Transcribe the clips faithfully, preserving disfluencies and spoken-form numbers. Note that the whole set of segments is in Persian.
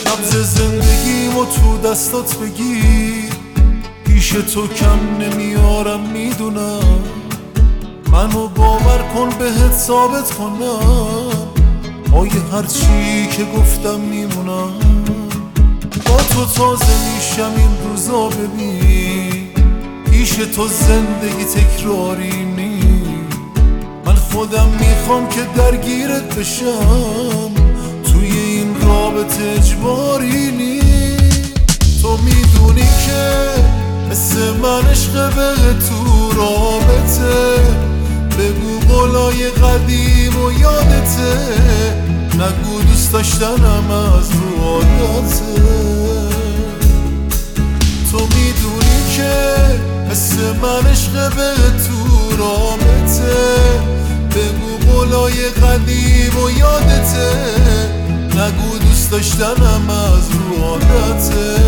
نبض زندگیمو تو دستات بگیر، پیش تو کم نمیارم میدونم، منو باور کن بهت ثابت کنم، پای هرچی که گفتم میمونم. با تو تازه میشم این روزا ببین، پیش تو زندگی تکراری نیست. من خودم میخوام که درگیرت بشم، توی این رابطه اجباری نیست. تو میدونی که مثل من عشق به تو رابطه، بگو قولای قدیم و یادته، نگو دوست داشتنم از رو عادته. تو میدونی که مثل من عشق به تو رابطه، بگو قولای قدیم و یادته، نگو دوست داشتنم از رو عادته.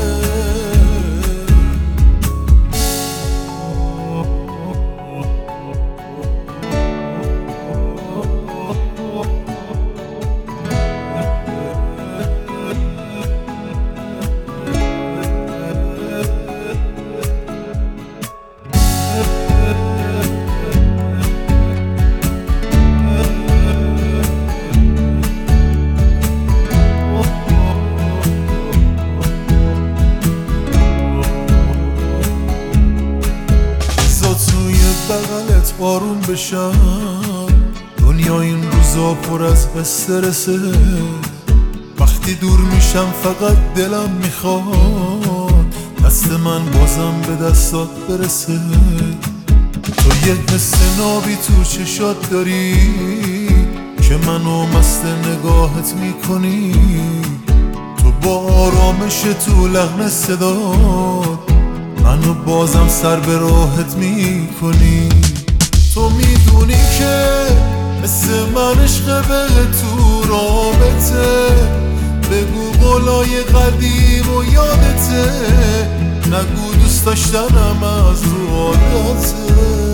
بغلت آروم بشم، دنیا این روزا پر از استرسه، وقتی دور میشم فقط دلم میخواد دست من بازم به دستات برسه. تو یه حس نابی تو چشات داری که منو مست نگاهت میکنی، تو با آرامش تو لحن صدات منو بازم سر به راحت میکنی. تو میدونی که مثل من عشق به تو رابطه، بگو قولای قدیم و یادته، نگو دوست داشتنم از رو عادته.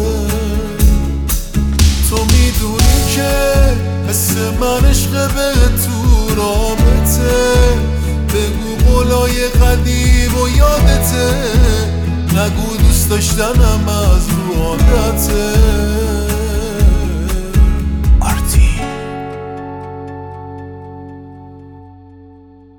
تو میدونی که مثل من عشق به تو رابطه، بگو قولای قدیم و یادته، نگو دوست داشتنم از رو عادته.